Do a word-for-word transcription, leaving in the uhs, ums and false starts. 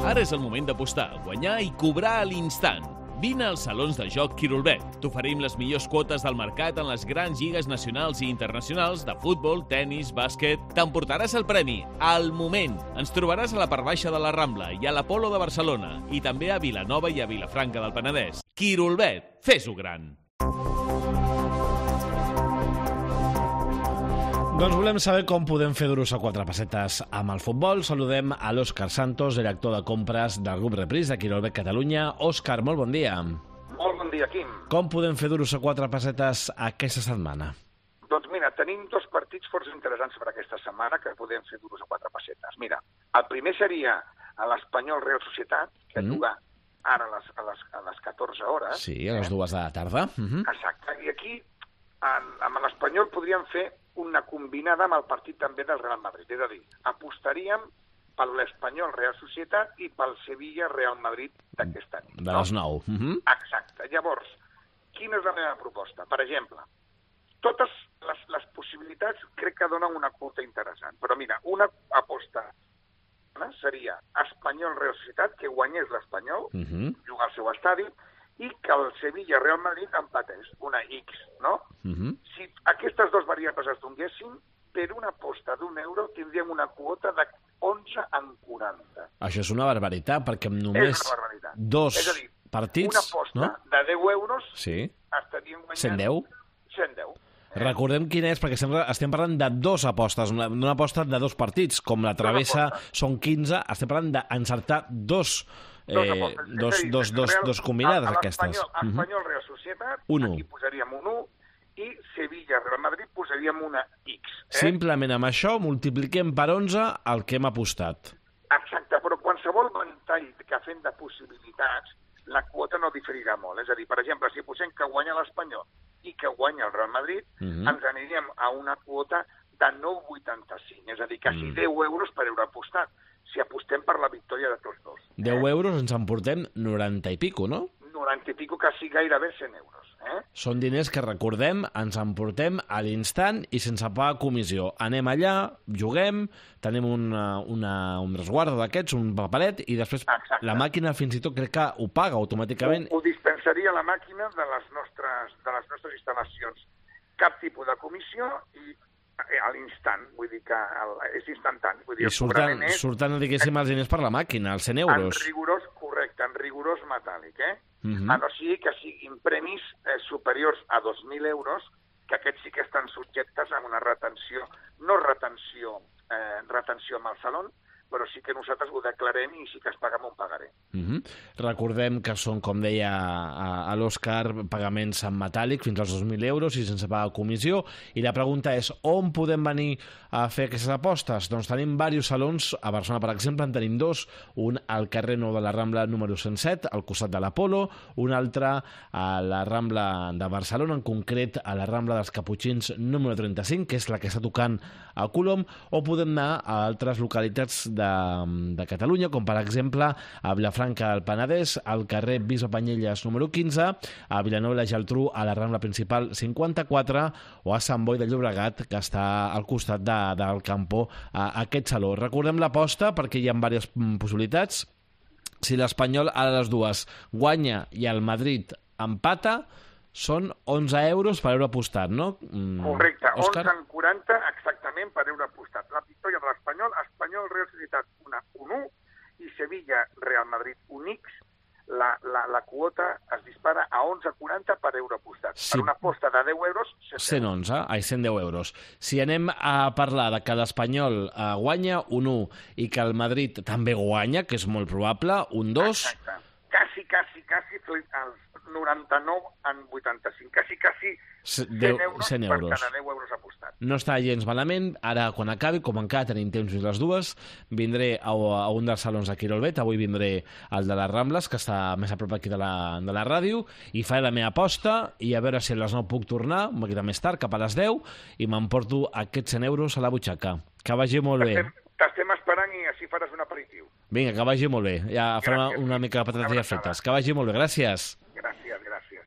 Ara és el moment d'apostar, guanyar i cobrar a l'instant. Vine als salons de joc Quirolbet. T'oferim les millors quotes del mercat en les grans lligues nacionals i internacionals de futbol, tennis, bàsquet. T'emportaràs el premi al moment. Ens trobaràs a la part baixa de la Rambla i a l'Apolo de Barcelona i també a Vilanova i a Vilafranca del Penedès. Quirolbet, fes-ho gran! Doncs volem saber com podem fer duros a quatre pessetes amb el futbol. Saludem a l'Òscar Santos, director de compres del grup Repris de Quirolbet Catalunya. Òscar, molt bon dia. Molt bon dia, Quim. Com podem fer duros a quatre pessetes aquesta setmana? Doncs mira, tenim dos partits força interessants per aquesta setmana que podem fer duros a quatre pessetes. Mira, el primer seria a l'Espanyol Real Societat, que mm. juga ara a les, a, les, a les catorze hores. Sí, a les dues de la tarda. Mm-hmm. Exacte. I aquí, en, amb l'Espanyol, podríem fer una combinada amb el partit també del Real Madrid. És a dir, apostaríem per l'Espanyol Real Societat i pel Sevilla Real Madrid d'aquesta nit. De les nou. Mm-hmm. Exacte. Llavors, quina és la meva proposta? Per exemple, totes les, les possibilitats crec que donen una quota interessant. Però mira, una aposta seria Espanyol Real Societat, que guanyés l'Espanyol, mm-hmm. jugar al seu estadi, i que el Sevilla Real Madrid empatés, una X, no? Mm-hmm. Si aquestes dues variables es donguessin, per una aposta d'un euro tindríem una quota de onze en quaranta. Això és una barbaritat, perquè amb només dos és a dir, partits... una aposta no? de deu euros sí. estaríem guanyant... cent deu? cent deu. Eh? Recordem quina és, perquè sempre estem parlant de dues apostes, una, una aposta de dos partits, com la travessa són quinze, estem parlant d'encertar dos... Dos, eh, dos, dir, dos, dos, Real, dos combinades, a, a aquestes. Espanyol Real Societat, un aquí posaríem un u, i Sevilla Real Madrid posaríem una X. Eh? Simplement amb això multipliquem per onze el que hem apostat. Exacte, però qualsevol ventall que fem de possibilitats, la quota no diferirà molt. És a dir, per exemple, si posem que guanya l'Espanyol i que guanya el Real Madrid, uh-huh. ens aniríem a una quota de nou coma vuitanta-cinc, és a dir, quasi uh-huh. deu euros per euro apostat, si apostem per la victòria de tots dos. deu euros ens emportem noranta i pico, no? noranta i pico, quasi gairebé cent euros. Eh? Són diners que, recordem, ens emportem a l'instant i sense pagar comissió. Anem allà, juguem, tenim una, una, un resguardo d'aquests, un paperet, i després Exacte. La màquina fins i tot crec que ho paga automàticament. Ho, ho dispensaria la màquina de les nostres, de les nostres instal·lacions. Cap tipus de comissió i a l'instant, vull dir que el, és instantani. Vull dir, I surten, és, surten, diguéssim, els diners per la màquina, els cent euros. En rigorós, correcte, en rigorós metàl·lic, eh? Uh-huh. A no sigui que siguin premis eh, superiors a dos mil euros, que aquests sí que estan subjectes a una retenció, no retenció, eh, retenció amb el saló, però sí que nosaltres ho declarem i sí que es paga amb un pagaré. Uh-huh. Recordem que són, com deia a, a l'Òscar, pagaments en metàl·lic fins als dos mil euros i sense pagar comissió. I la pregunta és, on podem venir a fer aquestes apostes? Doncs tenim diversos salons. A Barcelona, per exemple, en tenim dos. Un al carrer Nou de la Rambla número cent set, al costat de l'Apolo. Un altre a la Rambla de Barcelona, en concret a la Rambla dels Caputxins número trenta-cinc, que és la que està tocant a Colom. O podem anar a altres localitats De, de Catalunya, com per exemple a Vilafranca del Penedès, al carrer Bisbe Panyelles número quinze, a Vilanova i la Geltrú, a la Rambla Principal cinquanta-quatre, o a Sant Boi de Llobregat, que està al costat de, del Campo, a aquest saló. Recordem l'aposta, perquè hi ha diverses possibilitats. Si l'Espanyol a les dues guanya i el Madrid empata, són onze euros per euro apostat, no? Correcte, Òscar? onze en quaranta exactament per euro apostat. La victòria de l'Espanyol, Espanyol Real Societat una un u i Sevilla Real Madrid un X, la, la, la quota es dispara a onze coma quaranta per euro apostat. Sí. Per una aposta de deu euros, cent onze, ai, cent deu euros. Si anem a parlar de que l'Espanyol eh, guanya un u i que el Madrid també guanya, que és molt probable, un dos... Exacte. Quasi, quasi, quasi els noranta-nou en vuitanta-cinc, quasi, quasi cent euros, cent euros. Per cada deu euros apostat. No està gens malament. Ara, quan acabi, com encara tenim temps fins les dues, vindré a, a un dels salons de Quirolbet. Avui vindré al de les Rambles, que està més a prop aquí de la, de la ràdio, i faré la meva aposta, i a veure si a les nou puc tornar, una miqueta més tard, cap a les deu, i m'emporto aquests cent euros a la butxaca. Que vagi molt bé. T'estem esperant i així faràs un aperitiu. Vinga, que vagi molt bé. Ja farem una mica de patates ja fetes. Que vagi molt bé. Gràcies.